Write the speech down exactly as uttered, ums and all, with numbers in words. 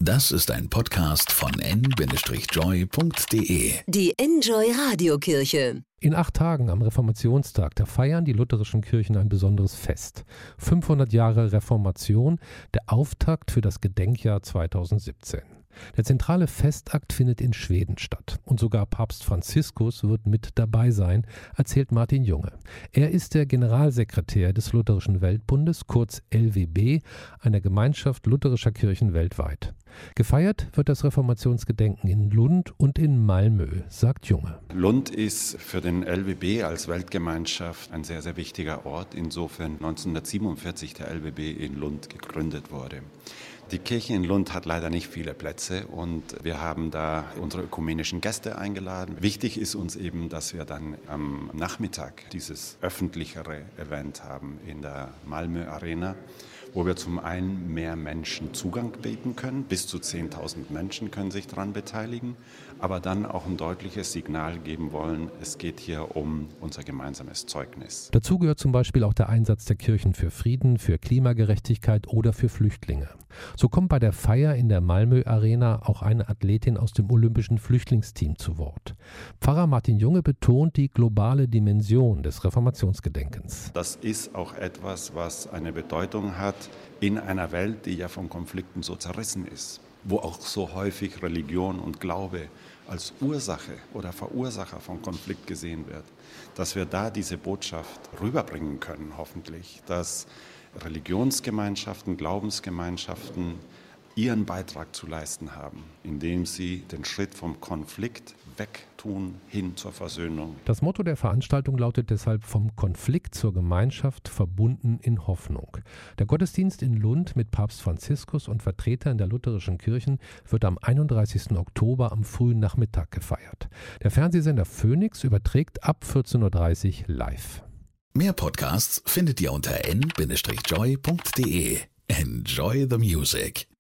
Das ist ein Podcast von en Bindestrich joy punkt de. Die Enjoy Radiokirche. In acht Tagen am Reformationstag, da feiern die lutherischen Kirchen ein besonderes Fest. fünfhundert Jahre Reformation, der Auftakt für das Gedenkjahr zweitausendsiebzehn. Der zentrale Festakt findet in Schweden statt. Und sogar Papst Franziskus wird mit dabei sein, erzählt Martin Junge. Er ist der Generalsekretär des Lutherischen Weltbundes, kurz L W B, einer Gemeinschaft lutherischer Kirchen weltweit. Gefeiert wird das Reformationsgedenken in Lund und in Malmö, sagt Junge. Lund ist für den L W B als Weltgemeinschaft ein sehr, sehr wichtiger Ort. Insofern neunzehnhundertsiebenundvierzig der L W B in Lund gegründet wurde. Die Kirche in Lund hat leider nicht viele Plätze und wir haben da unsere ökumenischen Gäste eingeladen. Wichtig ist uns eben, dass wir dann am Nachmittag dieses öffentlichere Event haben in der Malmö Arena, wo wir zum einen mehr Menschen Zugang bieten können. Bis zu zehntausend Menschen können sich daran beteiligen, aber dann auch ein deutliches Signal geben wollen, es geht hier um unser gemeinsames Zeugnis. Dazu gehört zum Beispiel auch der Einsatz der Kirchen für Frieden, für Klimagerechtigkeit oder für Flüchtlinge. So kommt bei der Feier in der Malmö Arena auch eine Athletin aus dem olympischen Flüchtlingsteam zu Wort. Pfarrer Martin Junge betont die globale Dimension des Reformationsgedenkens. Das ist auch etwas, was eine Bedeutung hat in einer Welt, die ja von Konflikten so zerrissen ist, wo auch so häufig Religion und Glaube als Ursache oder Verursacher von Konflikt gesehen wird, dass wir da diese Botschaft rüberbringen können, hoffentlich, dass Religionsgemeinschaften, Glaubensgemeinschaften ihren Beitrag zu leisten haben, indem sie den Schritt vom Konflikt wegtun hin zur Versöhnung. Das Motto der Veranstaltung lautet deshalb: vom Konflikt zur Gemeinschaft, verbunden in Hoffnung. Der Gottesdienst in Lund mit Papst Franziskus und Vertretern der lutherischen Kirchen wird am einunddreißigsten Oktober am frühen Nachmittag gefeiert. Der Fernsehsender Phoenix überträgt ab vierzehn Uhr dreißig live. Mehr Podcasts findet ihr unter en Bindestrich joy punkt de. Enjoy the music.